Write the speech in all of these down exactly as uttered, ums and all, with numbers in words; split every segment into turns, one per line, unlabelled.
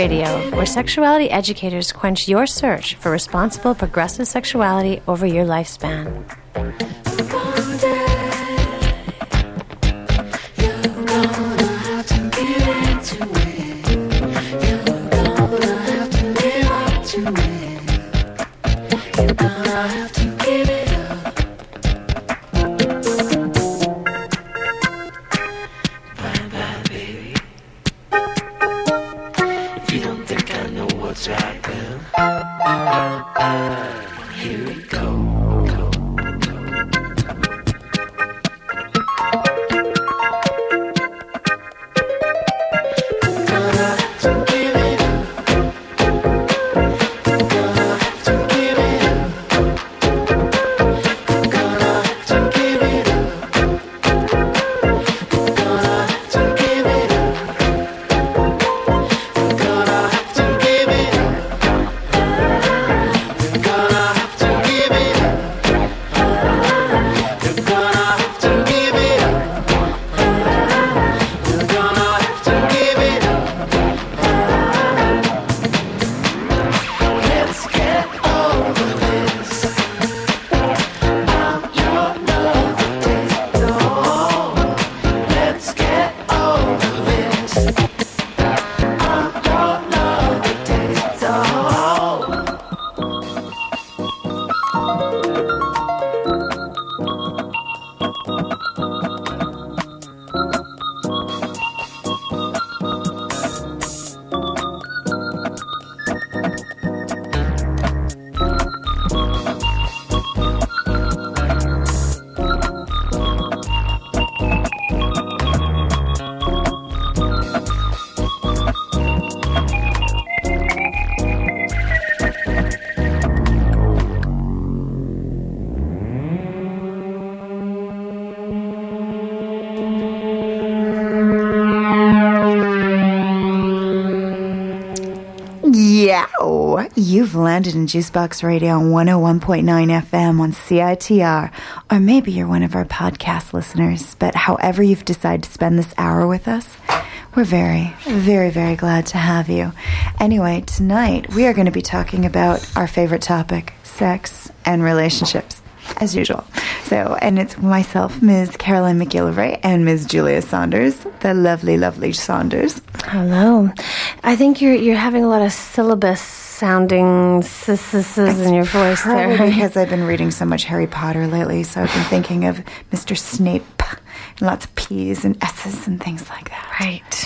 Radio, where sexuality educators quench your search for responsible, progressive sexuality over your lifespan.
Here we go.
You've landed in Juicebox Radio on one oh one point nine F M on C I T R, or maybe you're one of our podcast listeners, but however you've decided to spend this hour with us, we're very, very, very glad to have you. Anyway, tonight we are going to be talking about our favorite topic, sex and relationships, as usual. So, and it's myself, Miz Caroline McGillivray, and Miz Julia Saunders, the lovely, lovely Saunders.
Hello. I think you're you're having a lot of syllabus sounding s in your voice there.
Probably because I've been reading so much Harry Potter lately, so I've been thinking of Mister Snape and lots of P's and S's and things like that.
Right.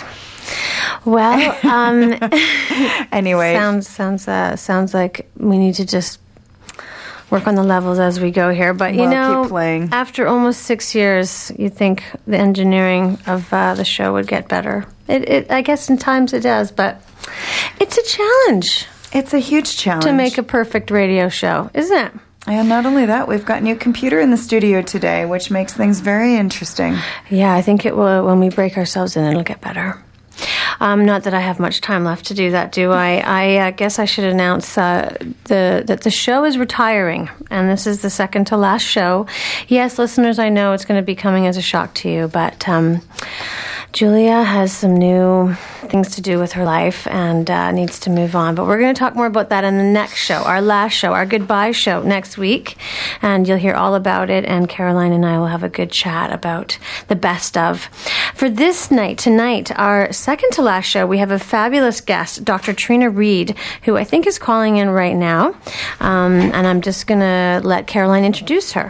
Well, um,
anyway,
sounds sounds uh, sounds like we need to just work on the levels as we go here. But you
well,
know,
keep playing.
After almost six years, you'd think the engineering of uh, the show would get better. It, it, I guess, in times it does, but it's a challenge.
It's a huge challenge
to make a perfect radio show, isn't it?
And not only that, we've got a new computer in the studio today, which makes things very interesting.
Yeah, I think it will. When we break ourselves in, it'll get better. Um, not that I have much time left to do that, do I? I uh, guess I should announce uh, the that the show is retiring, and this is the second to last show. Yes, listeners, I know it's going to be coming as a shock to you, but um, Julia has some new things to do with her life and uh, needs to move on. But we're going to talk more about that in the next show, our last show, our goodbye show next week. And you'll hear all about it. And Caroline and I will have a good chat about the best of. For this night, tonight, our second to last show, we have a fabulous guest, Doctor Trina Reed, who I think is calling in right now. Um, and I'm just going to let Caroline introduce her.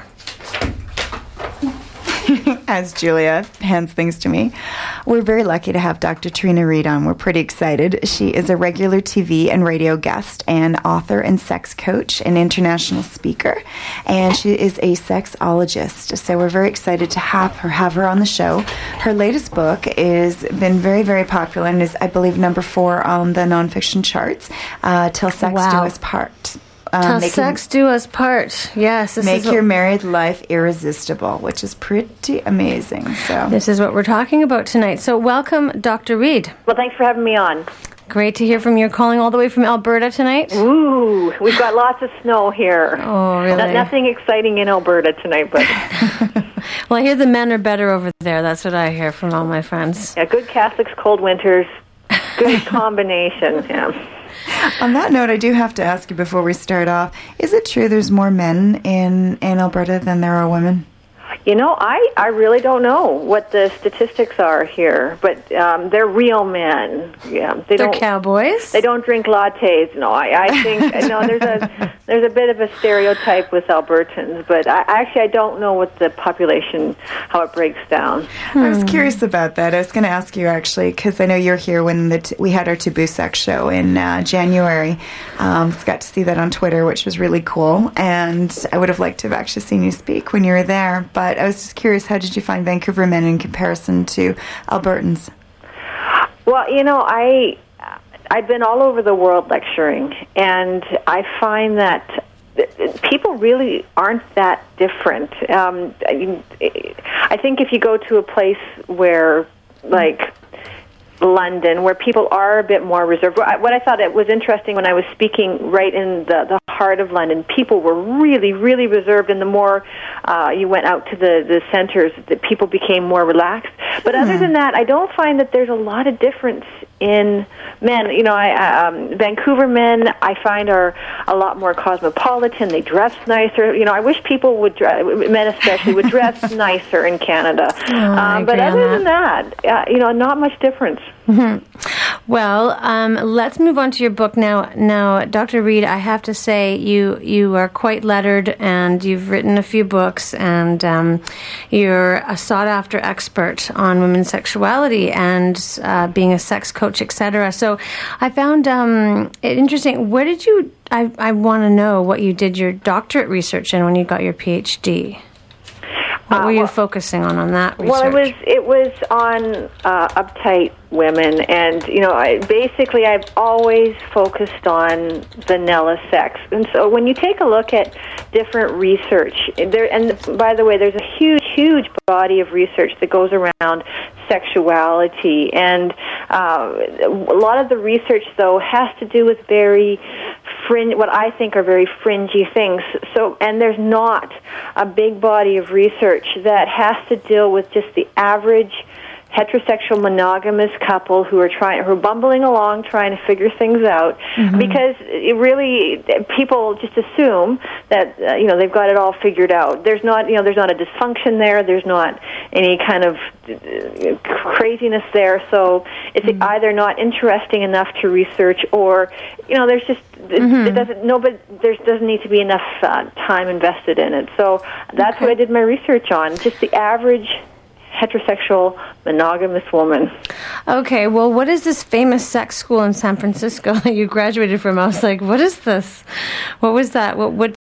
As Julia hands things to me. We're very lucky to have Doctor Trina Reed on. We're pretty excited. She is a regular T V and radio guest and author and sex coach and international speaker. And she is a sexologist. So we're very excited to have her have her on the show. Her latest book is been very, very popular and is, I believe, number four on the nonfiction charts, uh, Till Sex
Wow.
Do Us Part.
Till
Um, making,
sex do us part. Yes. This
make
is
your
what,
married life irresistible, which is pretty amazing. So
this is what we're talking about tonight. So welcome, Doctor Reed.
Well, thanks for having me on.
Great to hear from you. You're calling all the way from Alberta tonight?
Ooh, we've got lots of snow here.
Oh, really?
No, nothing exciting in Alberta tonight, but...
Well, I hear the men are better over there. That's what I hear from all my friends.
Yeah, good Catholics, cold winters. good combination, yeah.
On that note, I do have to ask you before we start off, is it true there's more men in, in Alberta than there are women?
You know, I, I really don't know what the statistics are here, but um, they're real men. Yeah, they
they're
don't,
cowboys?
They don't drink lattes. No, I, I think no. There's a there's a bit of a stereotype with Albertans, but I, actually I don't know what the population, how it breaks down.
Hmm. I was curious about that. I was going to ask you actually because I know you're here when the t- we had our Taboo Sex show in uh, January. Um, so got to see that on Twitter, which was really cool, and I would have liked to have actually seen you speak when you were there, but I was just curious, how did you find Vancouver men in comparison to Albertans?
Well, you know, I, I've been all over the world lecturing, and I find that people really aren't that different. Um, I think if you go to a place where, like, London, where people are a bit more reserved. What I thought it was interesting when I was speaking right in the, the heart of London, people were really, really reserved, and the more uh, you went out to the, the centers, the people became more relaxed. But hmm. other than that, I don't find that there's a lot of difference in men. You know, I, um, Vancouver men, I find, are a lot more cosmopolitan. They dress nicer. You know, I wish people would, dress, men especially, would dress nicer in Canada.
Oh,
um, but other than that, uh, you know, not much difference.
Mm-hmm. Well, um, let's move on to your book now. Now, Doctor Reid, I have to say you you are quite lettered, and you've written a few books, and um, you're a sought-after expert on women's sexuality and uh, being a sex coach, et cetera. So, I found um, it interesting. Where did you? I I want to know what you did your doctorate research in when you got your PhD. What were you uh, well, focusing on on that research?
Well, it was it was on uh, uptight women, and you know, I, basically, I've always focused on vanilla sex. And so, when you take a look at different research, there, and by the way, there's a huge, huge body of research that goes around sexuality, and uh, a lot of the research, though, has to do with very fringe, what I think are very fringy things. So, and there's not a big body of research that has to deal with just the average heterosexual monogamous couple who are trying, who are bumbling along, trying to figure things out, mm-hmm. because it really, people just assume that uh, you know, they've got it all figured out. There's not, you know, there's not a dysfunction there. There's not any kind of uh, craziness there. So it's mm-hmm. either not interesting enough to research, or you know, there's just it, mm-hmm. it doesn't. No, but there doesn't need to be enough uh, time invested in it. So that's okay. what I did my research on. Just the average heterosexual monogamous woman.
Okay, well, what is this famous sex school in San Francisco that you graduated from? I was like, what is this? What was that? What what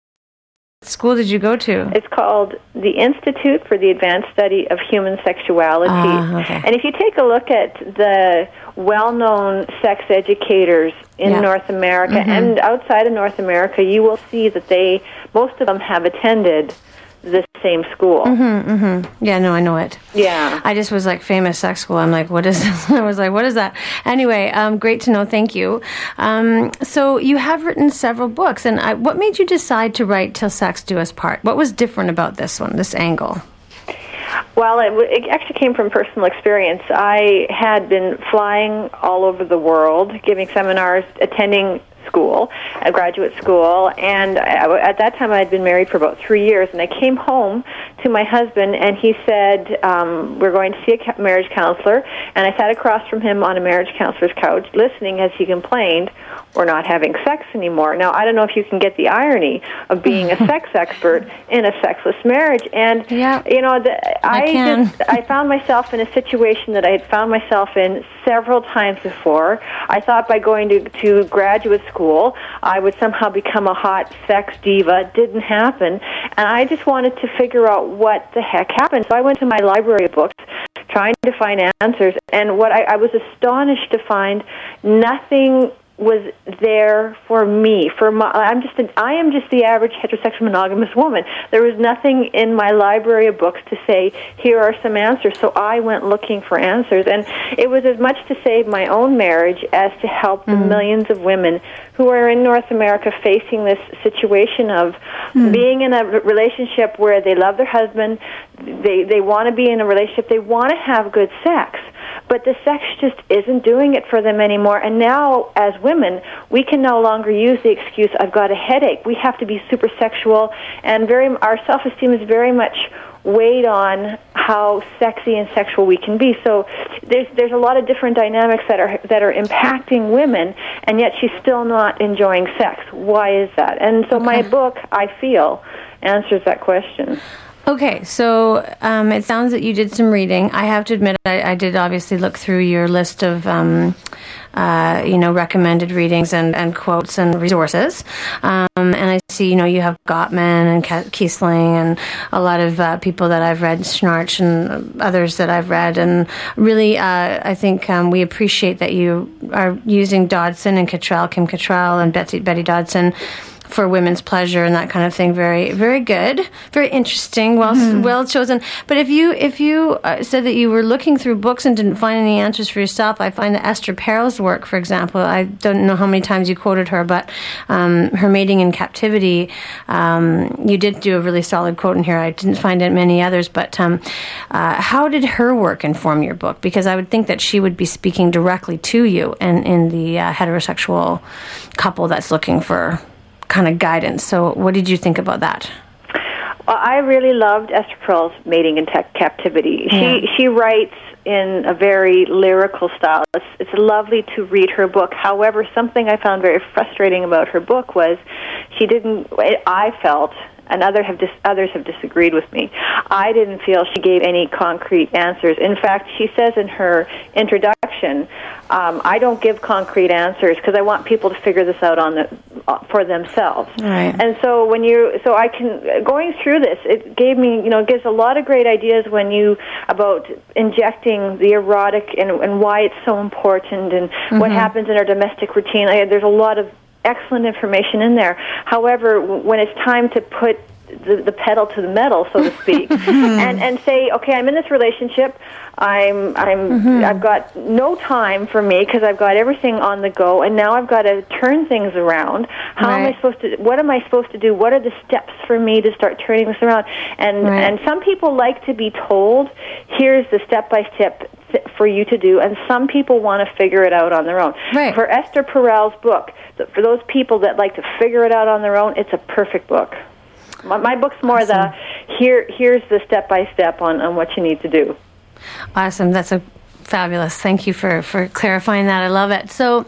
school did you go to?
It's called the Institute for the Advanced Study of Human Sexuality. Uh, okay. And if you take a look at the well-known sex educators in yeah. North America mm-hmm. and outside of North America, you will see that they, most of them have attended the same school.
Mm-hmm, mm-hmm. Yeah, no, I know it.
Yeah.
I just was like, famous sex school. I'm like, what is this? I was like, what is that? Anyway, um, great to know. Thank you. Um, so you have written several books, and I, what made you decide to write Till Sex Do Us Part? What was different about this one, this angle?
Well, it, w- it actually came from personal experience. I had been flying all over the world, giving seminars, attending school, a graduate school, and I, at that time I had been married for about three years, and I came home to my husband, and he said, um, we're going to see a marriage counselor, and I sat across from him on a marriage counselor's couch, listening as he complained, we're not having sex anymore. Now, I don't know if you can get the irony of being a sex expert in a sexless marriage, and,
yeah,
you know, the, I,
I can.
just, I found myself in a situation that I had found myself in several times before. I thought by going to, to graduate school, I would somehow become a hot sex diva. It didn't happen, and I just wanted to figure out what the heck happened. So I went to my library of books, trying to find answers, and what I, I was astonished to find, nothing was there for me. For my, I'm just an, I am just the average heterosexual monogamous woman. There was nothing in my library of books to say, here are some answers. So I went looking for answers, and it was as much to save my own marriage as to help the mm. millions of women who are in North America facing this situation of mm. being in a relationship where they love their husband, they they want to be in a relationship, they want to have good sex, but the sex just isn't doing it for them anymore. And now, as women, we can no longer use the excuse, I've got a headache. We have to be super sexual, and very our self-esteem is very much weighed on how sexy and sexual we can be. So there's there's a lot of different dynamics that are that are impacting women, and yet she's still not enjoying sex. Why is that? And so
okay.
my book, I feel, answers that question.
Okay, so um, it sounds that you did some reading. I have to admit, I, I did obviously look through your list of, um, uh, you know, recommended readings and, and quotes and resources. Um, and I see, you know, you have Gottman and Kiesling and a lot of uh, people that I've read, Schnarch and others that I've read. And really, uh, I think um, we appreciate that you are using Dodson and Cottrell, Kim Cottrell and Betsy, Betty Dodson, for women's pleasure and that kind of thing. Very, very good, very interesting, well, mm. well chosen. But if you if you uh, said that you were looking through books and didn't find any answers for yourself, I find that Esther Perel's work, for example, I don't know how many times you quoted her, but um, her Mating in Captivity, um, you did do a really solid quote in here. I didn't find many others, but um, uh, how did her work inform your book? Because I would think that she would be speaking directly to you and in the uh, heterosexual couple that's looking for kind of guidance. So what did you think about that?
Well, I really loved Esther Perel's Mating in Tech Captivity.
Yeah.
She she writes in a very lyrical style. It's, it's lovely to read her book. However, something I found very frustrating about her book was she didn't, I felt, and other have dis- others have disagreed with me, I didn't feel she gave any concrete answers. In fact, she says in her introduction, um, I don't give concrete answers because I want people to figure this out on the uh, for themselves.
Right.
And so when you, so I can, going through this, it gave me, you know, it gives a lot of great ideas when you, about injecting the erotic and, and why it's so important and mm-hmm. what happens in our domestic routine. I, there's a lot of excellent information in there. However, when it's time to put the, the pedal to the metal, so to speak, and and say, okay, I'm in this relationship. I'm I'm mm-hmm. I've got no time for me because I've got everything on the go, and now I've got to turn things around. How right. am I supposed to? What am I supposed to do? What are the steps for me to start turning this around? And right. and some people like to be told, here's the step by step for you to do, and some people want to figure it out on their own.
Right.
For Esther Perel's book, for those people that like to figure it out on their own, it's a perfect book. My, my book's more awesome. the here. Here's the step by step on on what you need to do.
Awesome. That's a fabulous. Thank you for for clarifying that. I love it. So,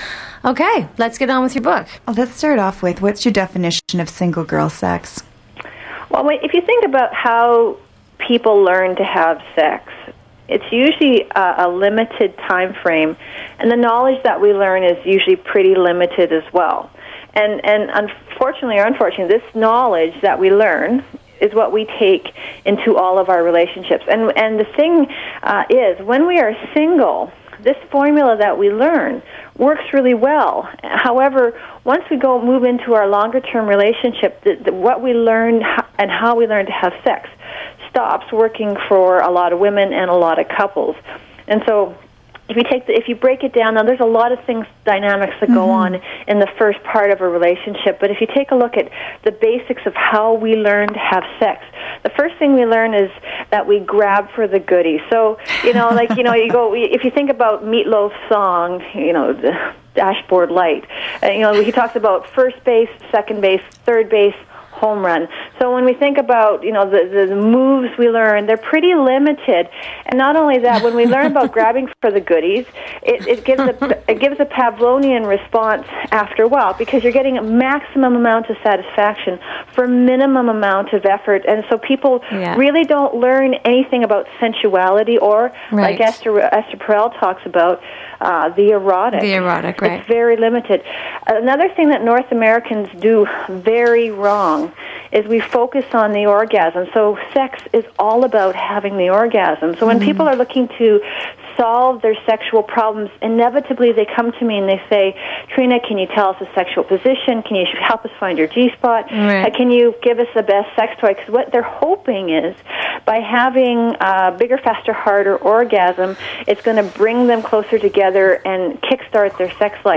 okay, let's get on with your book.
Well, let's start off with, what's your definition of single girl sex?
Well, if you think about how people learn to have sex, it's usually a, a limited time frame, and the knowledge that we learn is usually pretty limited as well. And and unfortunately or unfortunately, this knowledge that we learn is what we take into all of our relationships. And and the thing uh, is, when we are single, this formula that we learn works really well. However, once we go move into our longer-term relationship, the, the, what we learn and how we learn to have sex stops working for a lot of women and a lot of couples. And so if you take the, if you break it down, now there's a lot of things, dynamics that go mm-hmm. on in the first part of a relationship, but if you take a look at the basics of how we learn to have sex, the first thing we learn is that we grab for the goodies. So, you know, like, you know, you go, if you think about Meatloaf's song, you know, the Dashboard Light, uh, you know, he talks about first base, second base, third base, home run. So when we think about, you know, the, the moves we learn, they're pretty limited. And not only that, when we learn about grabbing for the goodies, it, it gives a it gives a Pavlovian response after a while, because you're getting a maximum amount of satisfaction for minimum amount of effort. And so people yeah. really don't learn anything about sensuality or,
right.
like Esther, Esther Perel talks about, uh, the erotic.
The erotic, right.
It's very limited. Another thing that North Americans do very wrong is we focus on the orgasm. So sex is all about having the orgasm. So when mm-hmm. people are looking to solve their sexual problems, inevitably they come to me and they say, Trina, can you tell us a sexual position? Can you help us find your G-spot?
Right.
Uh, can you give us the best sex toy? Because what they're hoping is, by having a bigger, faster, harder orgasm, it's going to bring them closer together and kickstart their sex life.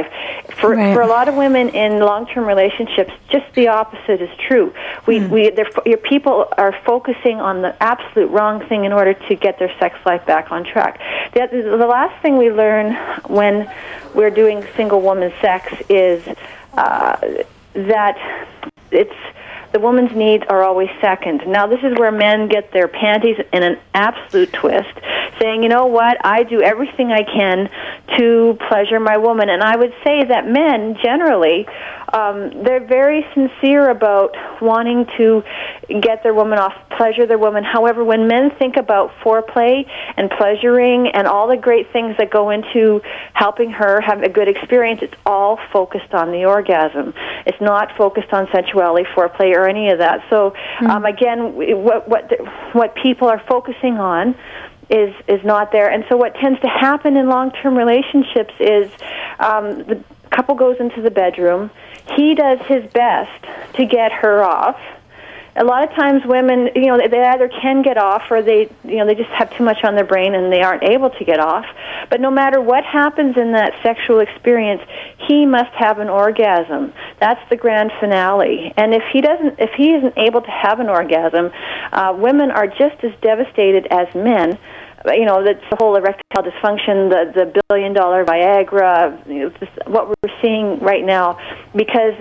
For
Right.
for a lot of women in long-term relationships, just the opposite is true. We mm. we they're, your people are focusing on the absolute wrong thing in order to get their sex life back on track. The, the last thing we learn when we're doing single woman sex is uh, that it's the woman's needs are always second. Now, this is where men get their panties in an absolute twist, saying, you know what, I do everything I can to pleasure my woman. And I would say that men, generally, um, they're very sincere about wanting to get their woman off, pleasure their woman. However, when men think about foreplay and pleasuring and all the great things that go into helping her have a good experience, it's all focused on the orgasm. It's not focused on sensuality, foreplay, or any of that. So, um, again, what what what people are focusing on is is not there. And so what tends to happen in long-term relationships is um, the couple goes into the bedroom. He does his best to get her off. A lot of times women, you know, they either can get off or they, you know, they just have too much on their brain and they aren't able to get off. But no matter what happens in that sexual experience, he must have an orgasm. That's the grand finale. And if he doesn't, if he isn't able to have an orgasm, uh, women are just as devastated as men. You know, that's the whole erectile dysfunction, the the billion dollar Viagra, you know, just what we're seeing right now, because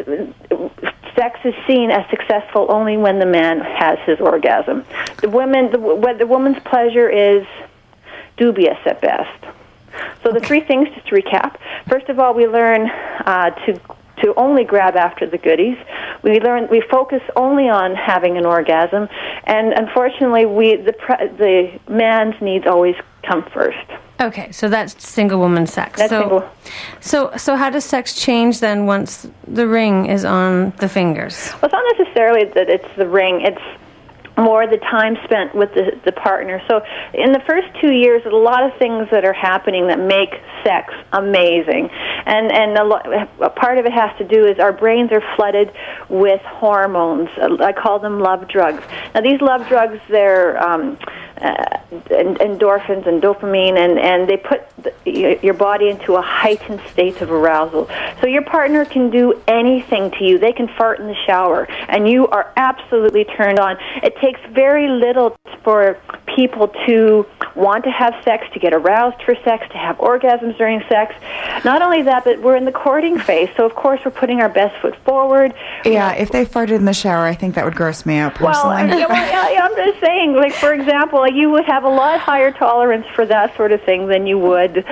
sex is seen as successful only when the man has his orgasm. The women, the, the woman's pleasure is dubious at best. So the three things, just to recap. First of all, we learn uh, to to only grab after the goodies. We learn we focus only on having an orgasm, and unfortunately, we the pre, the man's needs always come first.
Okay, so that's single woman sex.
That's
so,
single.
so, so how does sex change then once the ring is on the fingers?
Well, it's not necessarily that it's the ring. It's more the time spent with the, the partner. So in the first two years, there's a lot of things that are happening that make sex amazing. And and a, lo- a part of it has to do is our brains are flooded with hormones. I call them love drugs. Now, these love drugs, they're um, uh, endorphins and dopamine, and, and they put the, your body into a heightened state of arousal. So your partner can do anything to you. They can fart in the shower, and you are absolutely turned on. It takes very little for people to want to have sex, to get aroused for sex, to have orgasms during sex. Not only that, but we're in the courting phase, so of course we're putting our best foot forward.
Yeah, if they farted in the shower, I think that would gross me out personally.
Well, yeah, well, yeah, I'm just saying, like, for example, like, you would have a lot higher tolerance for that sort of thing than you would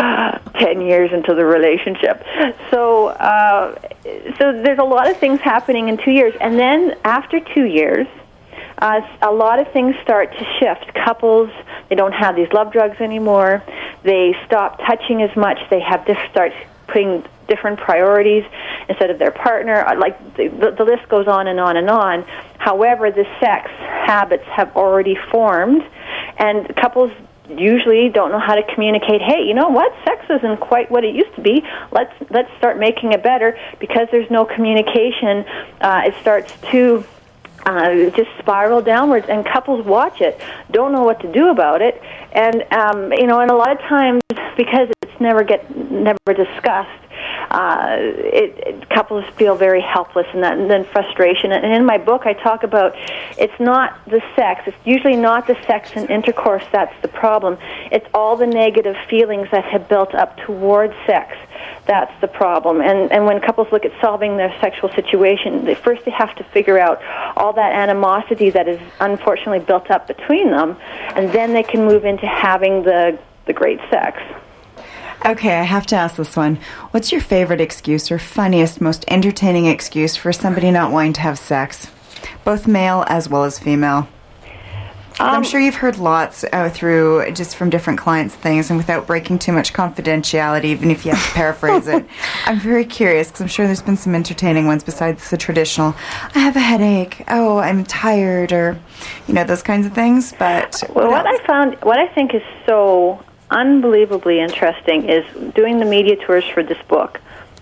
ten years into the relationship. So, uh, so there's a lot of things happening in two years. And then after two years, Uh, a lot of things start to shift. Couples, they don't have these love drugs anymore. They stop touching as much. They have to start putting different priorities instead of their partner. Like the, the list goes on and on and on. However, the sex habits have already formed, and couples usually don't know how to communicate. Hey, you know what? Sex isn't quite what it used to be. Let's let's start making it better. Because there's no communication, uh, it starts to Uh, just spiral downwards, and couples watch it, don't know what to do about it, and um, you know, and a lot of times because it's never get never discussed, uh, it, it, couples feel very helpless, and, that, and then frustration. And in my book, I talk about it's not the sex. It's usually not the sex and intercourse that's the problem. It's all the negative feelings that have built up towards sex. That's the problem. And and when couples look at solving their sexual situation, they first they have to figure out all that animosity that is unfortunately built up between them, and then they can move into having the the great sex.
Okay, I have to ask this one. What's your favorite excuse or funniest, most entertaining excuse for somebody not wanting to have sex? Both male as well as female. Um, I'm sure you've heard lots uh, through just from different clients' things, and without breaking too much confidentiality, even if you have to paraphrase it, I'm very curious because I'm sure there's been some entertaining ones besides the traditional, I have a headache, oh, I'm tired, or, you know, those kinds of things. But
well, what, what I found, what I think is so unbelievably interesting is doing the media tours for this book.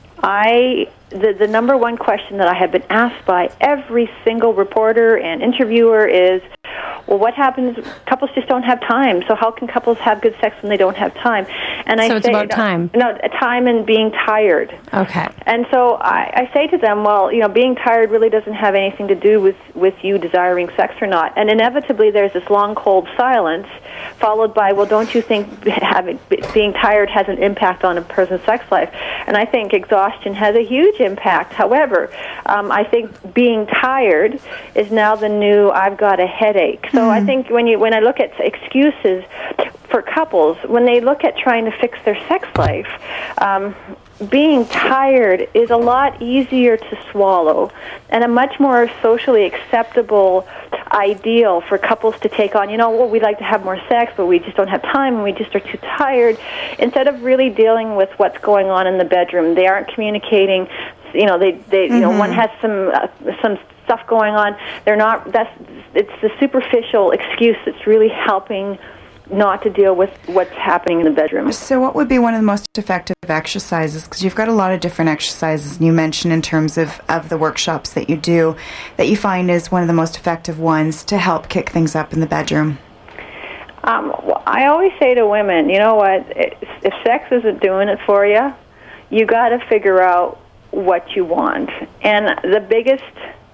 I the the number one question that I have been asked by every single reporter and interviewer is, well, what happens? Couples just don't have time. So how can couples have good sex when they don't have time? And
so
I
it's
say,
about time.
No, time and being tired.
Okay.
And so I, I say to them, well, you know, being tired really doesn't have anything to do with, with you desiring sex or not. And inevitably there's this long, cold silence followed by, well, don't you think having, being tired has an impact on a person's sex life? And I think exhaustion has a huge impact. However, um, I think being tired is now the new I've got a headache. So mm. I think when you when I look at excuses for couples, when they look at trying to fix their sex life, um, being tired is a lot easier to swallow and a much more socially acceptable ideal for couples to take on. You know, well, we'd like to have more sex, but we just don't have time and we just are too tired. Instead of really dealing with what's going on in the bedroom, they aren't communicating. You know, they, they mm-hmm. you know, one has some uh, some stuff going on. They're not. That's it's the superficial excuse that's really helping not to deal with what's happening in the bedroom.
So what would be one of the most effective exercises? Because you've got a lot of different exercises, and you mentioned in terms of, of the workshops that you do, that you find is one of the most effective ones to help kick things up in the bedroom.
Um, well, I always say to women, you know what, if sex isn't doing it for you, you got to figure out what you want. And the biggest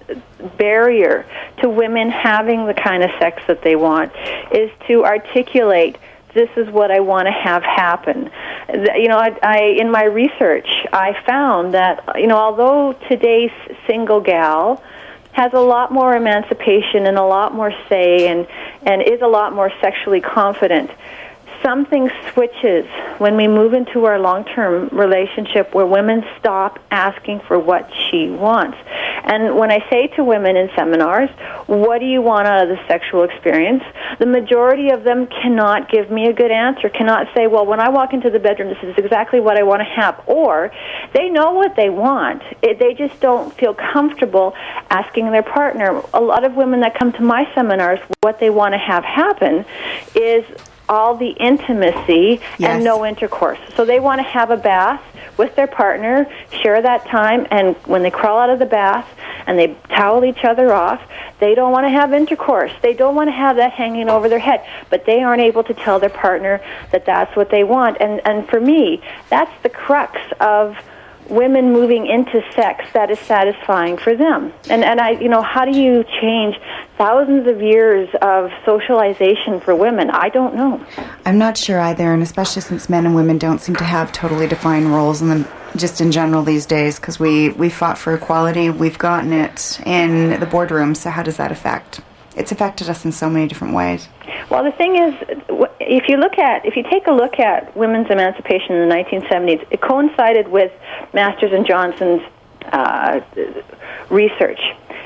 barrier to women having the kind of sex that they want is to articulate, this is what I want to have happen. You know, I, I in my research, I found that, you know, although today's single gal has a lot more emancipation and a lot more say and, and is a lot more sexually confident, something switches when we move into our long-term relationship where women stop asking for what she wants. And when I say to women in seminars, what do you want out of the sexual experience? The majority of them cannot give me a good answer, cannot say, well, when I walk into the bedroom, this is exactly what I want to have. Or they know what they want. It, they just don't feel comfortable asking their partner. A lot of women that come to my seminars, what they want to have happen is all the intimacy yes. and no intercourse. So they want to have a bath with their partner, share that time, and when they crawl out of the bath and they towel each other off, they don't want to have intercourse. They don't want to have that hanging over their head, but they aren't able to tell their partner that that's what they want. And, and for me, that's the crux of women moving into sex that is satisfying for them. And and I, you know, how do you change thousands of years of socialization for women? I don't know.
I'm not sure either, and especially since men and women don't seem to have totally defined roles in them, just in general these days, because we, we fought for equality, we've gotten it in the boardroom, so how does that affect? It's affected us in so many different ways.
Well, the thing is, if you look at, if you take a look at women's emancipation in the nineteen seventies, it coincided with Masters and Johnson's uh, research.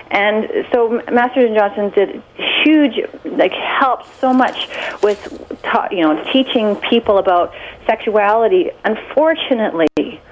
And so Masters and Johnson did huge, like, helped so much with, ta- you know, teaching people about sexuality. Unfortunately,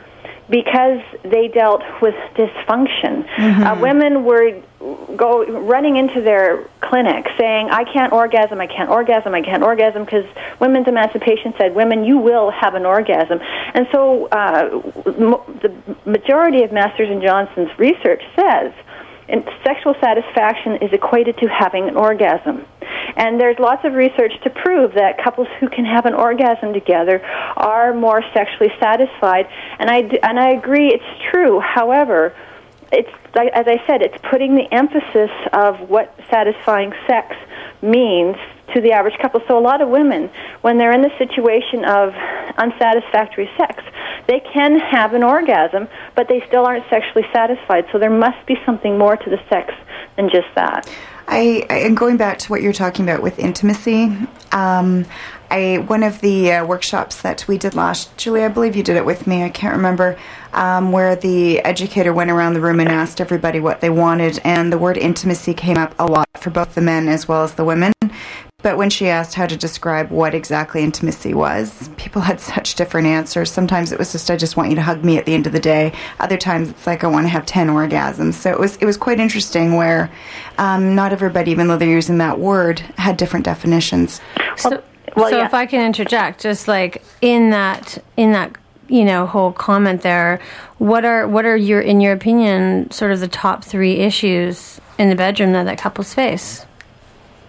because they dealt with dysfunction, mm-hmm. uh, women were go running into their clinic saying, I can't orgasm, I can't orgasm, I can't orgasm, because women's emancipation said, women, you will have an orgasm. And so uh, mo- the majority of Masters and Johnson's research says and sexual satisfaction is equated to having an orgasm. And there's lots of research to prove that couples who can have an orgasm together are more sexually satisfied. And I, and I agree, it's true. However, it's, as I said, it's putting the emphasis of what satisfying sex means to the average couple. So a lot of women, when they're in the situation of unsatisfactory sex, they can have an orgasm, but they still aren't sexually satisfied. So there must be something more to the sex than just that.
I, and going back to what you're talking about with intimacy, um, I one of the uh, workshops that we did last, Julie, I believe you did it with me, I can't remember, um, where the educator went around the room and asked everybody what they wanted, and the word intimacy came up a lot for both the men as well as the women. But when she asked how to describe what exactly intimacy was, people had such different answers. Sometimes it was just, I just want you to hug me at the end of the day. Other times it's like, I want to have ten orgasms. So it was it was quite interesting where um, not everybody, even though they're using that word, had different definitions.
So, well, so yeah. If I can interject, just like in that in that you know whole comment there, what are what are your in your opinion sort of the top three issues in the bedroom that, that couples face?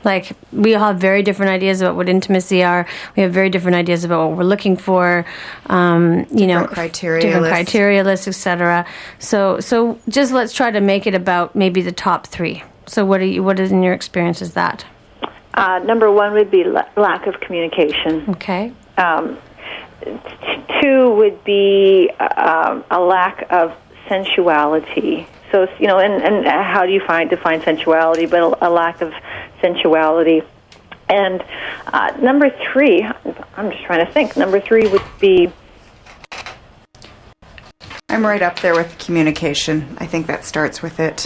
Like, we all have very different ideas about what intimacy are. We have very different ideas about what we're looking for. Um, you know,
criteria
different
lists.
criteria lists, et cetera. So, so just let's try to make it about maybe the top three. So, what are you? What is in your experience is that?
Uh, number one would be la- lack of communication.
Okay.
Um, t- two would be uh, a lack of sensuality. So, you know, and, and how do you find define sensuality, but a, a lack of sensuality. And uh, number three, I'm just trying to think, number three would be...
I'm right up there with communication. I think that starts with it.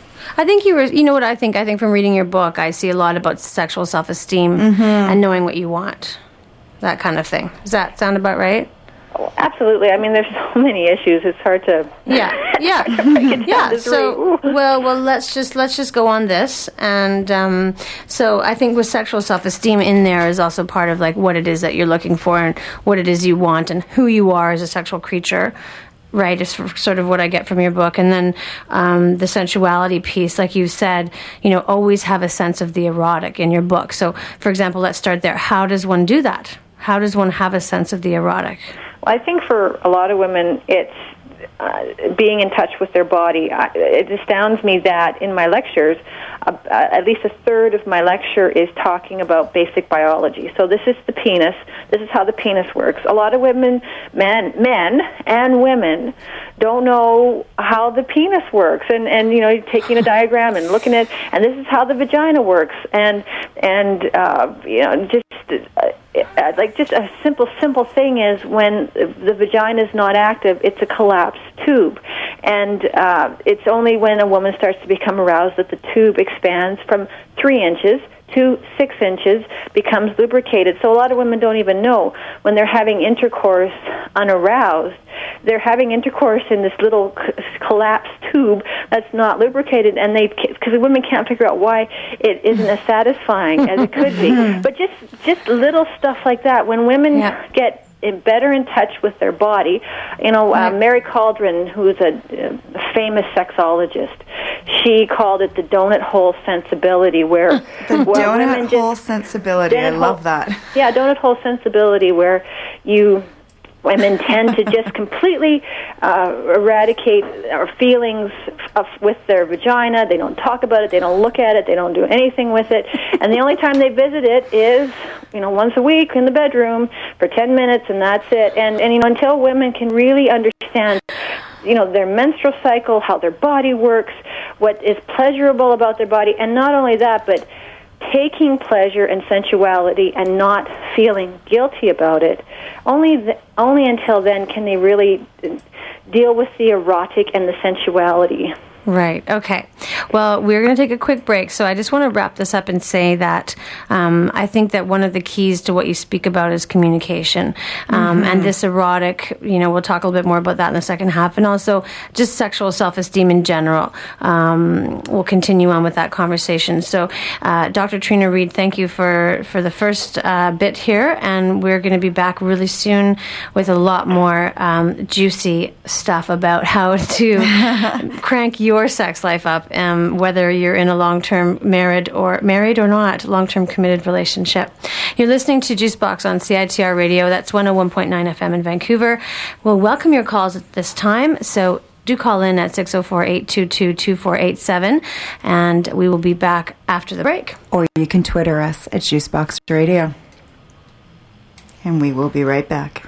I think you were, you know what I think? I think from reading your book, I see a lot about sexual self-esteem
mm-hmm.
and knowing what you want. That kind of thing. Does that sound about right?
Oh, absolutely. I mean, there's so many issues. It's hard to
yeah, yeah,
to
yeah. So, well, well, let's just let's just go on this. And um, so, I think with sexual self-esteem in there is also part of like what it is that you're looking for and what it is you want and who you are as a sexual creature. Right, is sort of what I get from your book. And then um, the sensuality piece, like you said, you know, always have a sense of the erotic in your book. So, for example, let's start there. How does one do that? How does one have a sense of the erotic?
Well, I think for a lot of women, it's uh, being in touch with their body. I, it astounds me that in my lectures, uh, uh, at least a third of my lecture is talking about basic biology. So this is the penis. This is how the penis works. A lot of women, men, men and women, don't know how the penis works, and and you know, taking a diagram and looking at, and this is how the vagina works, and and uh, you know, just. Uh, like just a simple, simple thing is when the vagina is not active, it's a collapsed tube. And uh, it's only when a woman starts to become aroused that the tube expands from three inches to six inches, becomes lubricated. So a lot of women don't even know when they're having intercourse unaroused, they're having intercourse in this little c- collapsed tube that's not lubricated, and they because the women can't figure out why it isn't as satisfying as it could be. But just just little stuff like that. When women yeah. get in better in touch with their body, you know, uh, Mary Cauldron, who's a, a famous sexologist, she called it the donut hole sensibility, where
the
where
donut hole sensibility. I love
hole,
that.
Yeah, donut hole sensibility, where you. Women tend to just completely uh, eradicate our feelings of, with their vagina. They don't talk about it. They don't look at it. They don't do anything with it. And the only time they visit it is, you know, once a week in the bedroom for ten minutes, and that's it. And, and you know, until women can really understand, you know, their menstrual cycle, how their body works, what is pleasurable about their body, and not only that, but taking pleasure and sensuality and not feeling guilty about it, only th- only until then can they really deal with the erotic and the sensuality.
Right. Okay. Well, we're going to take a quick break, so I just want to wrap this up and say that um, I think that one of the keys to what you speak about is communication. Um, mm-hmm. And this erotic, you know, we'll talk a little bit more about that in the second half, and also just sexual self-esteem in general. Um, we'll continue on with that conversation. So, uh, Doctor Trina Reid, thank you for, for the first uh, bit here, and we're going to be back really soon with a lot more um, juicy stuff about how to crank your your sex life up, um, whether you're in a long-term married or married or not, long-term committed relationship. You're listening to Juicebox on C I T R Radio. That's one oh one point nine F M in Vancouver. We'll welcome your calls at this time, so do call in at six oh four, eight two two, two four eight seven, and we will be back after the break.
Or you can Twitter us at Juicebox Radio. And we will be right back.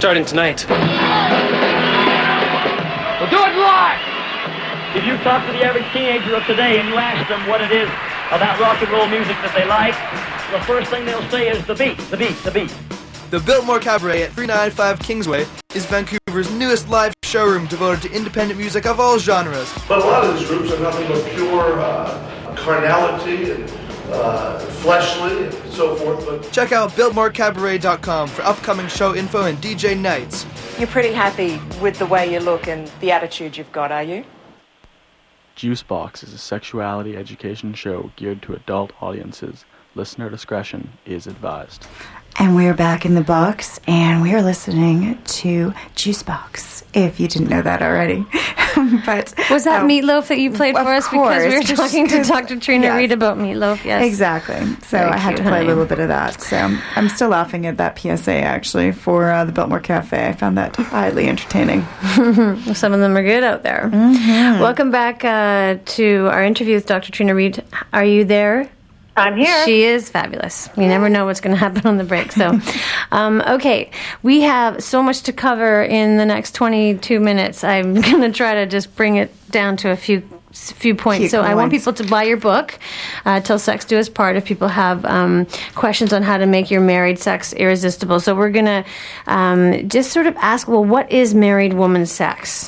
starting tonight.
We'll do it live! If you talk to the average teenager of today and you ask them what it is about rock and roll music that they like, the first thing they'll say is the beat, the beat, the beat.
The Biltmore Cabaret at three ninety-five Kingsway is Vancouver's newest live showroom devoted to independent music of all genres.
But a lot of these groups are nothing but pure uh, carnality and uh, fleshly and so forth. But
check out Biltmore Cabaret dot com for upcoming show info and D J nights.
You're pretty happy with the way you look and the attitude you've got, are you?
Juicebox is a sexuality education show geared to adult audiences. Listener discretion is advised.
And we're back in the box, and we are listening to Juicebox, if you didn't know that already. But
was that
um,
Meatloaf that you played for us?
Course,
because we were
just,
talking to Doctor Trina
yes.
Reid about Meatloaf, yes.
Exactly. So
Very
I had
cute,
to play
honey.
a little bit of that. So I'm still laughing at that P S A, actually, for uh, the Biltmore Cafe. I found that highly entertaining.
Some of them are good out there.
Mm-hmm.
Welcome back uh, to our interview with Doctor Trina Reid. Are you there?
I'm here.
She is fabulous. You never know what's going to happen on the break. So, um, okay, we have so much to cover in the next twenty-two minutes. I'm going to try to just bring it down to a few few points.
Few
so
points.
I want people to buy your book, uh, Till Sex Do Us Part, if people have um, questions on how to make your married sex irresistible. So we're going to um, just sort of ask, well, what is married woman sex?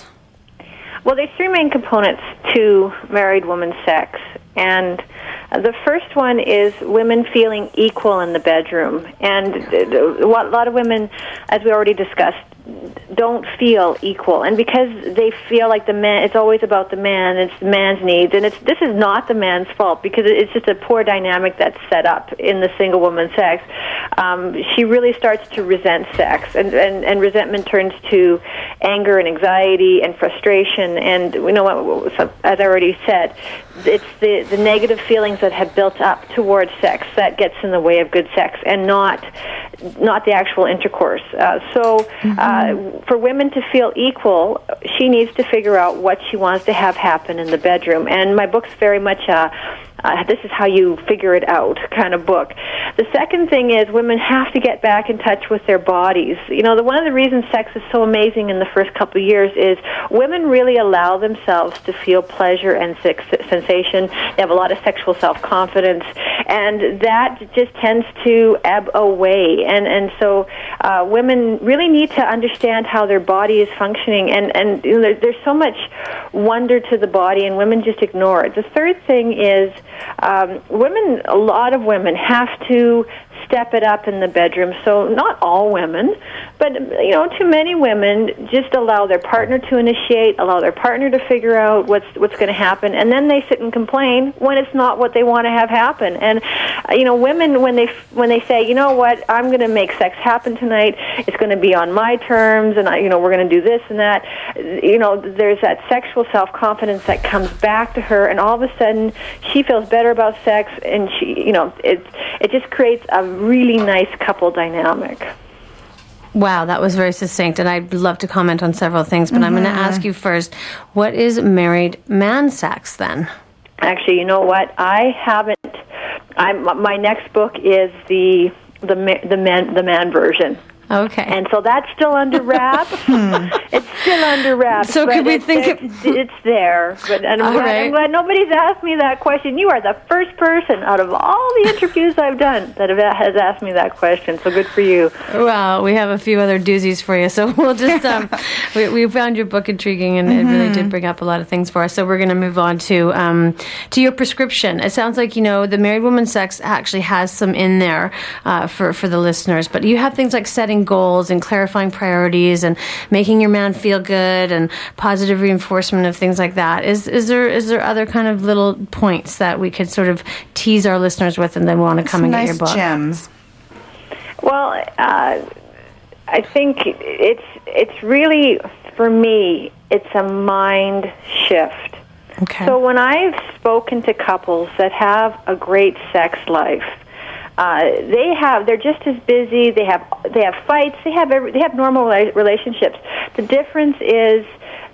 Well, there's three main components to married woman sex, and uh, the first one is women feeling equal in the bedroom. And uh, a lot of women, as we already discussed, don't feel equal, and because they feel like the man, it's always about the man, it's the man's needs, and it's this is not the man's fault, because it's just a poor dynamic that's set up in the single woman sex. Um, she really starts to resent sex, and, and, and resentment turns to anger and anxiety and frustration, and you know what, as I already said, it's the, the negative feelings that have built up towards sex that gets in the way of good sex, and not not the actual intercourse. Uh, so mm-hmm. uh, for women to feel equal, she needs to figure out what she wants to have happen in the bedroom. And my book's very much a Uh, this is how you figure it out kind of book. The second thing is women have to get back in touch with their bodies. You know, the, one of the reasons sex is so amazing in the first couple of years is women really allow themselves to feel pleasure and sex, sensation. They have a lot of sexual self-confidence, and that just tends to ebb away. And, and so uh, women really need to understand how their body is functioning, and, and you know, there, there's so much wonder to the body, and women just ignore it. The third thing is Um, women, a lot of women have to step it up in the bedroom. So not all women, but, you know, too many women just allow their partner to initiate, allow their partner to figure out what's what's going to happen, and then they sit and complain when it's not what they want to have happen. And, uh, you know, women, when they when they say, you know what, I'm going to make sex happen tonight, it's going to be on my terms, and, I, you know, we're going to do this and that, you know, there's that sexual self-confidence that comes back to her, and all of a sudden she feels better about sex, and she, you know, it, it just creates a really nice couple dynamic.
Wow, that was very succinct, and I'd love to comment on several things, but mm-hmm. I'm going to ask you first, what is married man sex then?
Actually, you know what? I haven't. I'm, my next book is the the the man the man version.
Okay.
And so that's still under wraps. It's still under wraps.
So could we
it's,
think
it's, it, it's there? But and I'm, glad,
right.
I'm glad nobody's asked me that question. You are the first person out of all the interviews I've done that have, has asked me that question. So good for you.
Well, we have a few other doozies for you. So we'll just um, we, we found your book intriguing, and mm-hmm. it really did bring up a lot of things for us. So we're going to move on to um, to your prescription. It sounds like, you know, the Married Woman Sex actually has some in there uh, for for the listeners. But you have things like setting goals and clarifying priorities and making your man feel good and positive reinforcement of things like that. Is is there is there other kind of little points that we could sort of tease our listeners with, and then want to come
Some
and
nice
get your book?
Gems.
Well, uh, I think it's it's really, for me, it's a mind shift.
Okay.
So when I've spoken to couples that have a great sex life, Uh, they have. They're just as busy. They have. They have fights. They have. Every, they have normal relationships. The difference is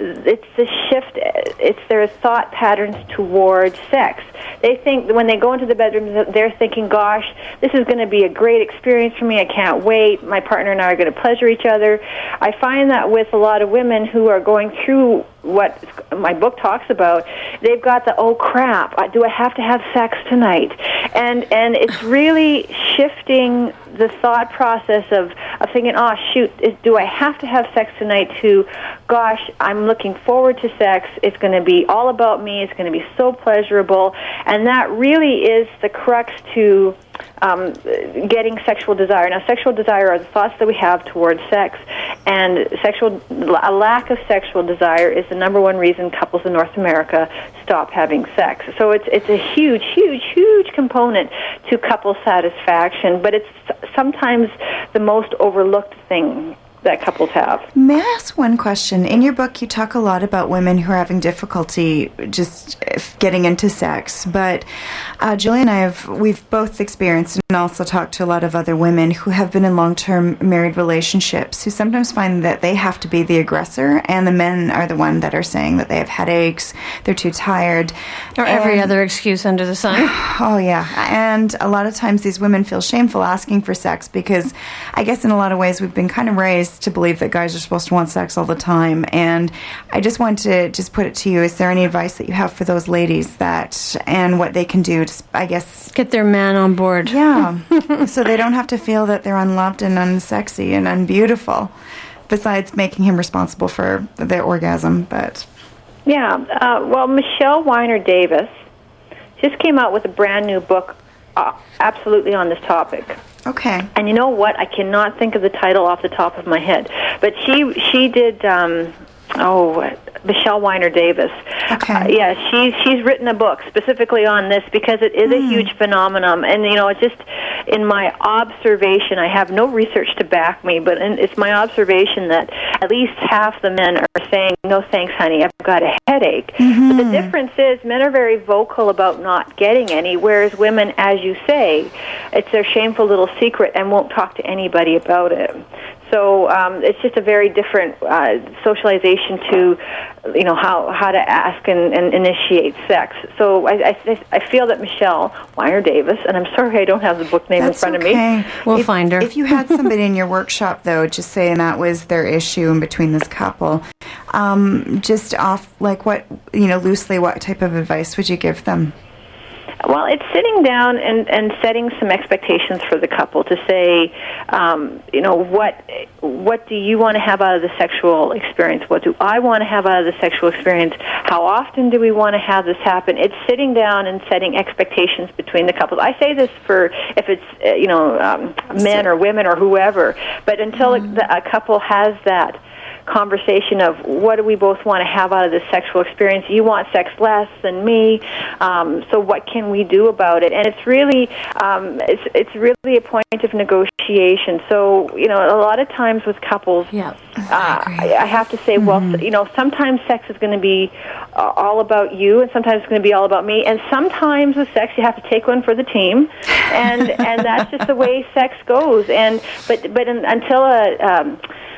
it's the shift. It's their thought patterns towards sex. They think when they go into the bedroom, they're thinking, "Gosh, this is going to be a great experience for me. I can't wait. My partner and I are going to pleasure each other." I find that with a lot of women who are going through what my book talks about, they've got the, "Oh crap, do I have to have sex tonight?" And and it's really shifting the thought process of, of thinking, "Oh shoot, is, do I have to have sex tonight?" to, "Gosh, I'm looking forward to sex. It's going to be all about me. It's going to be so pleasurable." And that really is the crux to um, getting sexual desire. Now, sexual desire are the thoughts that we have towards sex, and sexual a lack of sexual desire is the number one reason couples in North America stop having sex. So it's it's a huge, huge, huge component to couple satisfaction, but it's sometimes the most overlooked thing that couples have.
May I ask one question? In your book, you talk a lot about women who are having difficulty just getting into sex, but uh, Julie and I have, we've both experienced and also talked to a lot of other women who have been in long-term married relationships who sometimes find that they have to be the aggressor and the men are the one that are saying that they have headaches, they're too tired.
Or
and,
every other excuse under the sun.
Oh, yeah. And a lot of times these women feel shameful asking for sex because I guess in a lot of ways we've been kind of raised to believe that guys are supposed to want sex all the time. And I just want to just put it to you, is there any advice that you have for those ladies that, and what they can do to, I guess...
Get their man on board.
Yeah. So they don't have to feel that they're unloved and unsexy and unbeautiful, besides making him responsible for their orgasm, but...
Yeah. Uh, well, Michelle Weiner Davis just came out with a brand new book uh, absolutely on this topic.
Okay.
And you know what? I cannot think of the title off the top of my head. But she she did, um, oh, Michelle Weiner Davis.
Okay.
Uh, yeah, she's, she's written a book specifically on this because it is mm. a huge phenomenon. And, you know, it's just in my observation, I have no research to back me, but in, it's my observation that at least half the men are saying, "No thanks, honey, I've got a headache."
Mm-hmm.
But the difference is men are very vocal about not getting any, whereas women, as you say, it's their shameful little secret and won't talk to anybody about it. So um, it's just a very different uh, socialization to, you know, how, how to ask and, and initiate sex. So I, I I feel that Michelle Weiner Davis, and I'm sorry I don't have the book name
That's
in front
okay.
of me.
We'll
if,
find her.
If you had somebody in your workshop, though, just saying that was their issue in between this couple, um, just off, like what, you know, loosely, what type of advice would you give them?
Well, it's sitting down and, and setting some expectations for the couple to say, um, you know, what what do you want to have out of the sexual experience? What do I want to have out of the sexual experience? How often do we want to have this happen? It's sitting down and setting expectations between the couples. I say this for if it's, uh, you know, um, men or women or whoever, but until mm. a, a couple has that conversation of what do we both want to have out of this sexual experience. You want sex less than me, um, so what can we do about it? And it's really, um, it's it's really a point of negotiation. So you know, a lot of times with couples,
yeah,
uh, I, I have to say, mm-hmm. well, you know, sometimes sex is going to be uh, all about you, and sometimes it's going to be all about me, and sometimes with sex you have to take one for the team, and and that's just the way sex goes. And but but in, until a um,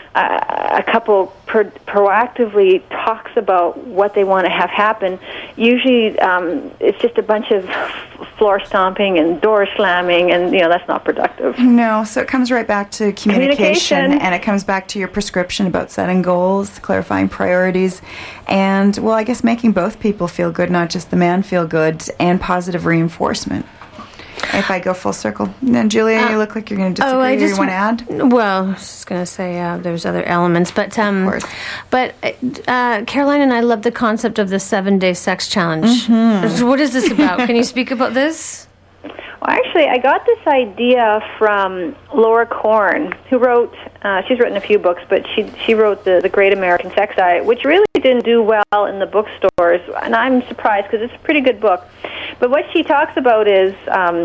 a couple pro- proactively talks about what they want to have happen, usually um, it's just a bunch of floor stomping and door slamming, and, you know, that's not productive.
No, so it comes right back to communication,
communication.
And it comes back to your prescription about setting goals, clarifying priorities, and, well, I guess making both people feel good, not just the man feel good, and positive reinforcement. If I go full circle. Then, Julia, uh, you look like you're going to disagree.
Oh, I
or
just
you want to add?
Well, I was just going to say uh, there's other elements. But, um,
of course.
But uh, Caroline and I love the concept of the seven-day sex challenge.
Mm-hmm.
What is this about? Can you speak about this?
Well, actually, I got this idea from Laura Korn, who wrote, uh, she's written a few books, but she she wrote the, the Great American Sex Diet, which really didn't do well in the bookstores, and I'm surprised because it's a pretty good book. But what she talks about is um,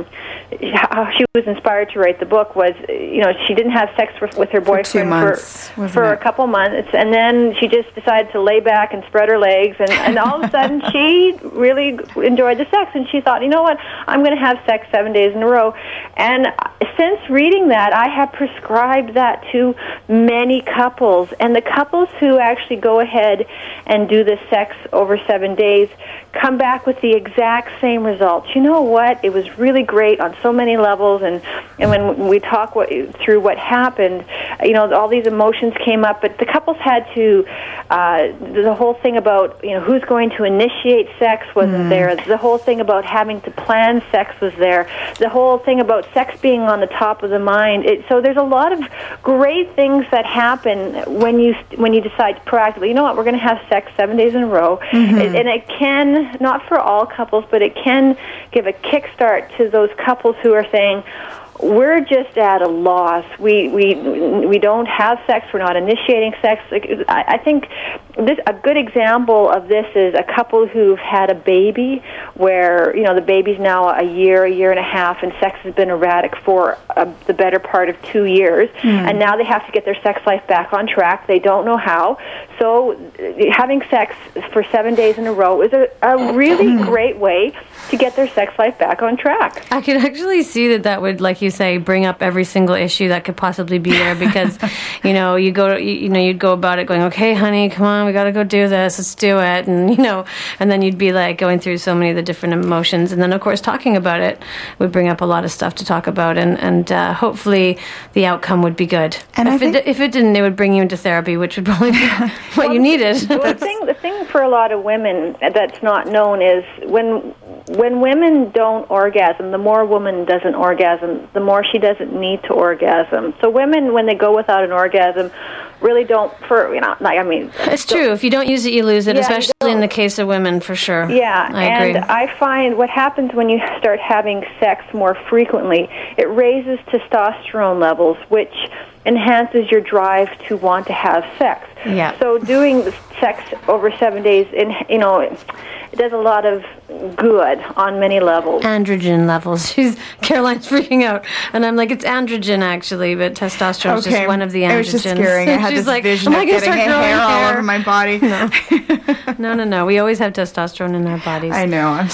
how she was inspired to write the book was, you know, she didn't have sex with, with her boyfriend
for, two months,
for, for a couple months, and then she just decided to lay back and spread her legs, and, and all of a sudden she really enjoyed the sex, and she thought, you know what, I'm going to have sex seven days in a row. And since reading that, I have prescribed that to many couples, and the couples who actually go ahead and do this sex over seven days come back with the exact same results. You know what? It was really great on so many levels, and, and when we talk what, through what happened, you know, all these emotions came up, but the couples had to, uh, the whole thing about, you know, who's going to initiate sex wasn't mm. there. The whole thing about having to plan sex was there. The whole thing about sex being on the top of the mind. It, so there's a lot of great things that happen when you when you decide proactively, you know what, we're going to have sex seven days in a row. Mm-hmm. It, and it can, not for all couples, but it can give a kickstart to those couples who are saying, we're just at a loss. We we we don't have sex. We're not initiating sex. I, I think this a good example of this is a couple who've had a baby, where you know the baby's now a year, a year and a half, and sex has been erratic for a, the better part of two years, mm. and now they have to get their sex life back on track. They don't know how. So having sex for seven days in a row is a, a really great way to get their sex life back on track.
I could actually see that that would, like you say, bring up every single issue that could possibly be there, because you know you go to, you, you know you'd go about it going, okay honey, come on, we got to go do this, let's do it, and you know and then you'd be like going through so many of the different emotions, and then of course talking about it would bring up a lot of stuff to talk about, and and uh, hopefully the outcome would be good. And if, I think it, if it didn't, it would bring you into therapy, which would probably be what
well,
you needed.
Well, the thing the thing for a lot of women that's not known is when when women don't orgasm, the more a woman doesn't orgasm, the more she doesn't need to orgasm. So women, when they go without an orgasm, really don't, for, you know, like, I mean...
It's true. If you don't use it, you lose it, yeah, especially in the case of women, for sure.
Yeah,
I
and
agree.
I find what happens when you start having sex more frequently, it raises testosterone levels, which enhances your drive to want to have sex.
Yeah.
So doing sex over seven days, in, you know, it does a lot of good on many levels.
Androgen levels. She's Caroline's freaking out, and I'm like, it's androgen actually, but testosterone is
okay.
just one of the androgens.
It was just scaring. I had
She's
this
like,
vision
of
getting hair,
hair
all over my body.
No. no, no, no. We always have testosterone in our bodies.
I know. I'm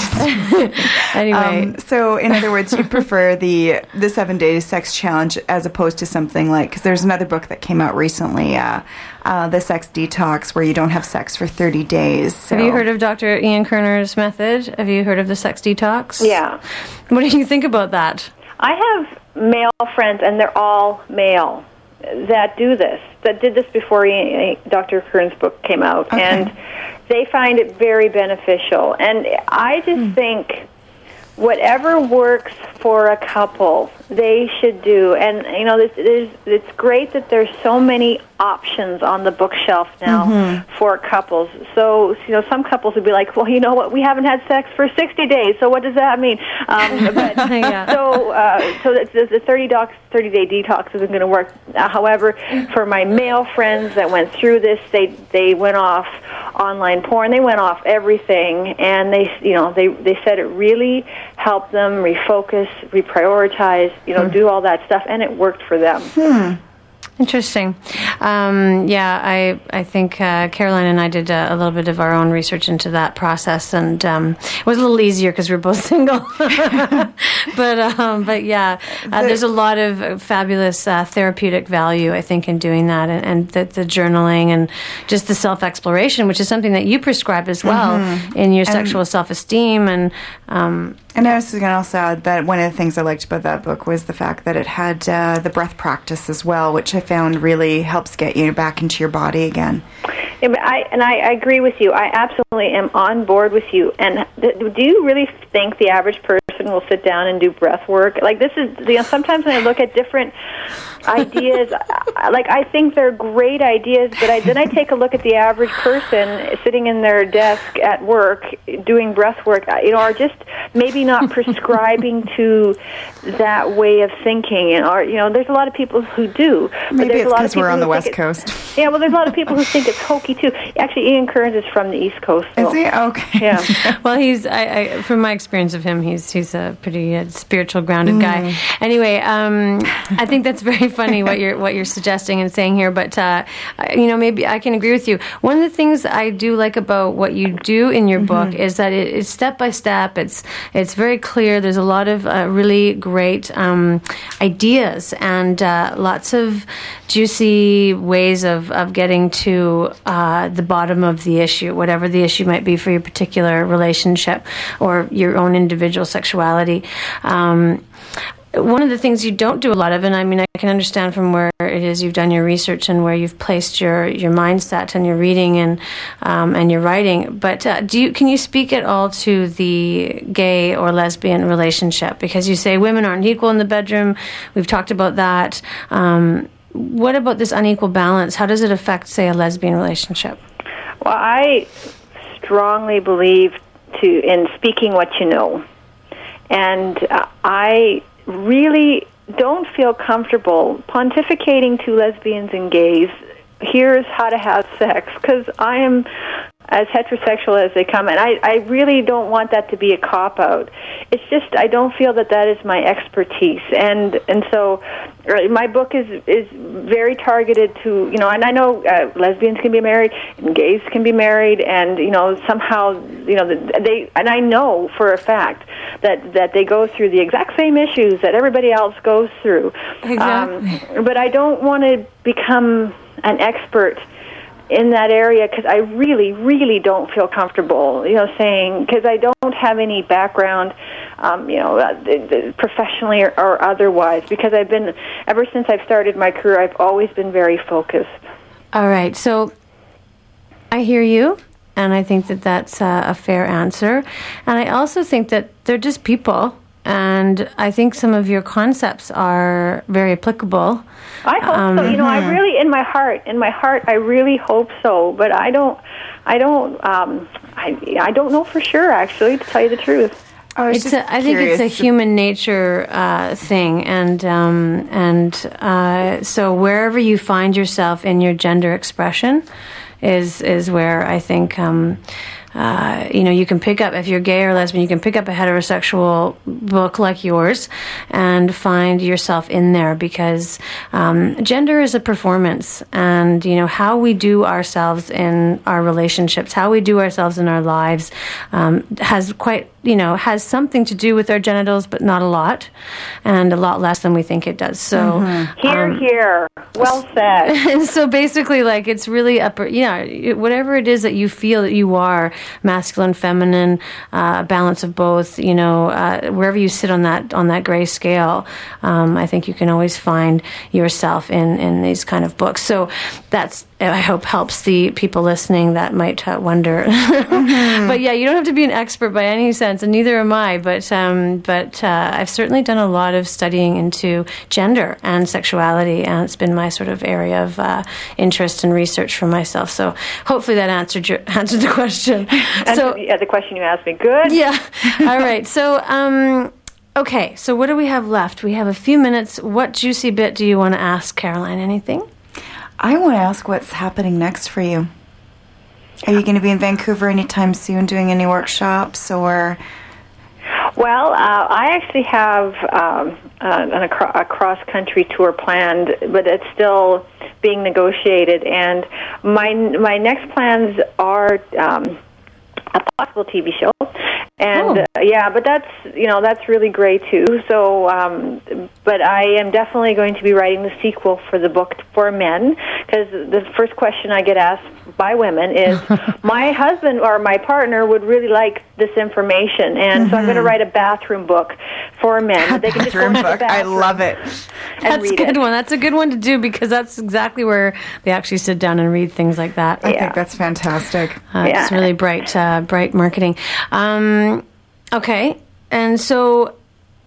just
anyway,
um, so in other words, you prefer the the seven day sex challenge as opposed to something like, because there's another book that came out recently, uh, uh, the Sex Detox, where you don't have sex for thirty days. So.
Have you heard of Doctor Ian Kerner's method? Have you heard of the Sex Detox?
Yeah.
What do you think about that?
I have male friends, and they're all male, that do this, that did this before Ian, Doctor Kern's book came out,
okay.
and they find it very beneficial. And I just mm. think whatever works for a couple, they should do. And, you know, there's, there's, it's great that there's so many options on the bookshelf now mm-hmm. for couples. So, you know, some couples would be like, well, you know what, we haven't had sex for sixty days, so what does that mean? Um, but, yeah. So uh, so the, the thirty-day detox isn't going to work. Uh, however, for my male friends that went through this, they they went off online porn, they went off everything, and they, you know, they, they said it really helped them refocus, reprioritize, you know, hmm. do all that stuff, and it worked for them.
Hmm. Interesting. Um, yeah, I I think uh, Caroline and I did uh, a little bit of our own research into that process, and um, it was a little easier because we we're both single. but um, but yeah, uh, there's a lot of fabulous uh, therapeutic value, I think, in doing that, and, and the, the journaling and just the self-exploration, which is something that you prescribe as well mm-hmm. in your sexual and, self-esteem. And um,
and I was going to also add that one of the things I liked about that book was the fact that it had uh, the breath practice as well, which I found really helps get you back into your body again.
Yeah, but I, and I, I agree with you. I absolutely am on board with you. And th- do you really think the average person will sit down and do breath work? Like, this is, you know, sometimes when I look at different ideas, I, like, I think they're great ideas, but I, then I take a look at the average person sitting in their desk at work doing breath work, you know, are just maybe not prescribing to that way of thinking. And or, you know, there's a lot of people who do.
Maybe it's because we're on the
West
Coast.
Yeah, well, there's a lot of people who think it's hokey, too. Actually, Ian Kearns is from the East Coast, So,
Is he? Okay.
Yeah.
Well, he's, I, I, from my experience of him, he's he's a pretty uh, spiritual, grounded
Mm.
guy. Anyway, um, I think that's very funny what you're what you're suggesting and saying here. But uh, you know, maybe I can agree with you. One of the things I do like about what you do in your book
Mm-hmm.
is that it, it's step by step. It's it's very clear. There's a lot of uh, really great um, ideas and uh, lots of juicy ways of, of getting to uh, the bottom of the issue, whatever the issue might be for your particular relationship or your own individual sexuality. Um, one of the things you don't do a lot of, and I mean, I can understand from where it is you've done your research and where you've placed your, your mindset and your reading and um, and your writing. But uh, do you can you speak at all to the gay or lesbian relationship? Because you say women aren't equal in the bedroom. We've talked about that. Um, what about this unequal balance? How does it affect, say, a lesbian relationship?
Well, I strongly believe to in speaking what you know, and uh, I really don't feel comfortable pontificating to lesbians and gays, here's how to have sex, because I am as heterosexual as they come, and I, I really don't want that to be a cop-out. It's just I don't feel that that is my expertise, and and so my book is is very targeted to, you know, and I know uh, lesbians can be married, and gays can be married, and, you know, somehow, you know, they, and I know for a fact that, that they go through the exact same issues that everybody else goes through.
Exactly.
Um, but I don't want to become an expert in that area because I really, really don't feel comfortable, you know, saying, because I don't have any background, um, you know, uh, professionally or, or otherwise, because I've been, ever since I've started my career, I've always been very focused.
All right, so I hear you, and I think that that's uh, a fair answer. And I also think that they're just people, and I think some of your concepts are very applicable.
I hope
Um,
so. You know, I really, in my heart, in my heart, I really hope so. But I don't, I don't, um, I, I don't know for sure. Actually, to tell you the truth.
I was
It's
just
a, I think it's a
curious.
human nature uh, thing, and um, and uh, so wherever you find yourself in your gender expression is is where I think. Um, Uh, you know, you can pick up, if you're gay or lesbian, you can pick up a heterosexual book like yours and find yourself in there, because um, gender is a performance, and, you know, how we do ourselves in our relationships, how we do ourselves in our lives um, has quite, you know, has something to do with our genitals, but not a lot, and a lot less than we think it does. So,
Mm-hmm. Here,
um,
here. Well said.
and so basically, like, it's really upper, you know, whatever it is that you feel that you are, masculine, feminine, uh, balance of both, you know, uh, wherever you sit on that on that gray scale, um, I think you can always find yourself in, in these kind of books. So that's, I hope, helps the people listening that might uh, wonder. Mm-hmm. But yeah, you don't have to be an expert by any sense, and neither am I. But um, but uh, I've certainly done a lot of studying into gender and sexuality, and it's been my sort of area of uh, interest and research for myself. So hopefully that answered your, answered the question.
And
So
yeah, the question you asked me. Good.
yeah, all right. So um, okay. So what do we have left? We have a few minutes. What juicy bit do you want to ask Caroline? Anything?
I want to ask what's happening next for you. Are you going to be in Vancouver anytime soon doing any workshops or...
Well, uh, I actually have um, uh, an, acro- a cross-country tour planned, but it's still being negotiated. And my my next plans are um, a possible T V show. And
Oh.
uh, yeah, but that's, you know, that's really great too. So, um, but I am definitely going to be writing the sequel for the book for men, because the first question I get asked by women is, my husband or my partner would really like this information, and mm-hmm. so I'm going to write a bathroom book for men.
A
they can just go
bathroom
into the
book. I
bathroom
love it.
and
That's a
read
good
it.
one. That's a good one to do, because that's exactly where they actually sit down and read things like that.
I
Yeah.
think that's fantastic.
Uh, It's
Yeah.
really bright, uh, bright marketing. Um, okay, and so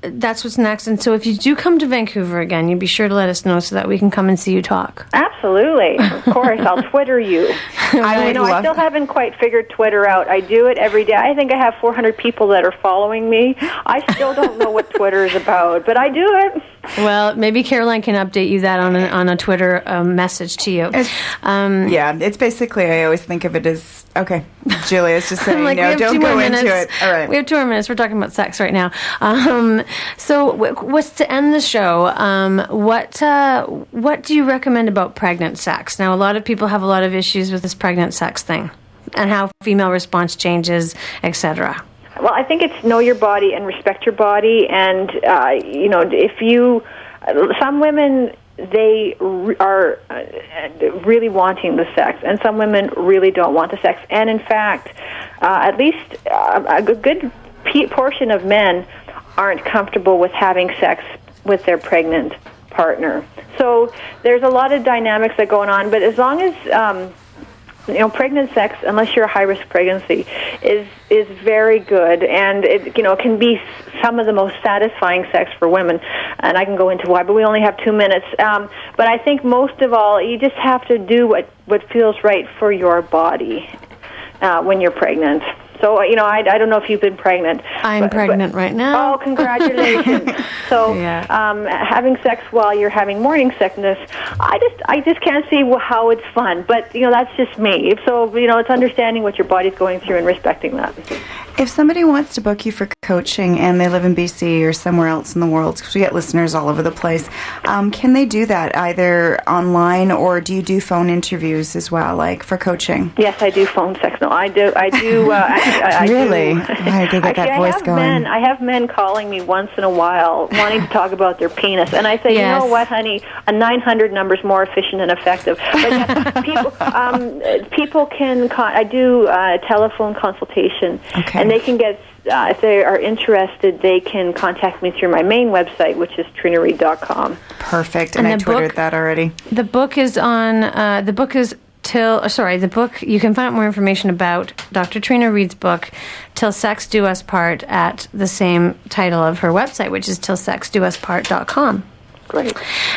that's what's next. And so if you do come to Vancouver again, you be sure to let us know so that we can come and see you talk.
Absolutely. Of course. I'll Twitter you. I you know, I still haven't quite figured Twitter out. I do it every day. I think I have four hundred people that are following me. I still don't know what Twitter is about, but I do it.
Well, maybe Caroline can update you that on a, on a Twitter um, message to you.
Um, yeah, it's basically, I always think of it as, okay, Julia's just saying,
like,
no, don't go
minutes.
into it. All right.
We have two more minutes. We're talking about sex right now. Um, so w- what's to end the show? Um, what uh, what do you recommend about pregnant sex? Now, a lot of people have a lot of issues with this pregnant sex thing and how female response changes, et cetera.
Well, I think it's know your body and respect your body. And, uh, you know, if you, some women, they re- are uh, really wanting the sex, and some women really don't want the sex. And, in fact, uh, at least uh, a good p- portion of men aren't comfortable with having sex with their pregnant partner. So there's a lot of dynamics that are going on, but as long as... Um, You know, pregnant sex, unless you're a high-risk pregnancy, is is very good, and it you know can be some of the most satisfying sex for women. And I can go into why, but we only have two minutes. Um, but I think most of all, you just have to do what what feels right for your body uh, when you're pregnant. So, you know, I, I don't know if you've been pregnant.
I'm but, pregnant
but,
right now.
Oh, congratulations. So,
yeah.
um, having sex while you're having morning sickness, I just I just can't see how it's fun. But, you know, that's just me. So, you know, it's understanding what your body's going through and respecting that.
If somebody wants to book you for coaching and they live in B C or somewhere else in the world, because we get listeners all over the place, um, can they do that either online, or do you do phone interviews as well, like for coaching?
Yes, I do phone sex. No, I do. I do. Uh, I, I
really?
Do.
I get
Actually,
that voice
I have
going.
Men, I have men calling me once in a while wanting to talk about their penis, and I say,
yes.
You know what, honey? A nine hundred number is more efficient and effective. But yeah, people, um, people can. Con- I do uh, telephone consultation,
okay.
and they can get. Uh, if they are interested, they can contact me through my main website, which is trina reed dot com.
Perfect, and, and I twittered book, that already.
The book is on. Uh, the book is till. Uh, sorry, the book. You can find out more information about Doctor Trina Reed's book, "Till Sex Do Us Part," at the same title of her website, which is till sex do us part dot com.
Great.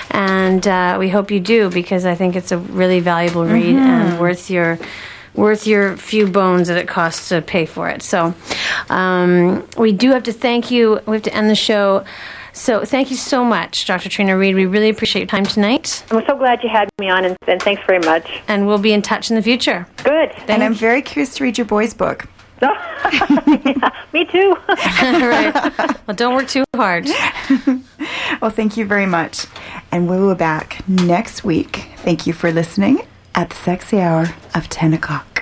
And uh, we hope you do, because I think it's a really valuable read mm-hmm. and worth your. worth your few bones that it costs to pay for it. So um, we do have to thank you. We have to end the show. So thank you so much, Doctor Trina Reed. We really appreciate your time tonight.
I'm so glad you had me on, and, and thanks very much.
And we'll be in touch in the future.
Good.
Thanks. And I'm very curious to read your boys' book.
Yeah, me too.
Right. Well, don't work too hard.
Well, thank you very much. And we will be back next week. Thank you for listening at the sexy hour of ten o'clock.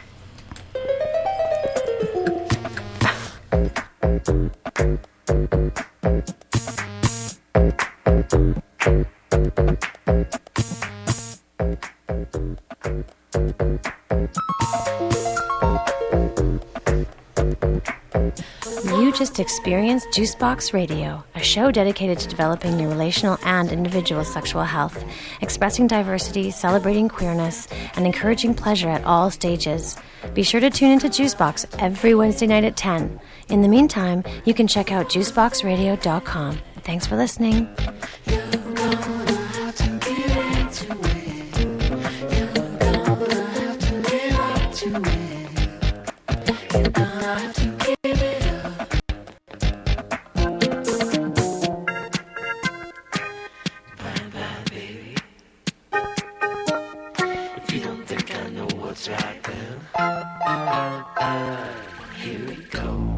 You just experienced Juicebox Radio, a show dedicated to developing your relational and individual sexual health, expressing diversity, celebrating queerness, and encouraging pleasure at all stages. Be sure to tune into Juicebox every Wednesday night at ten. In the meantime, you can check out juicebox radio dot com. Thanks for listening.
Right then. Here we go.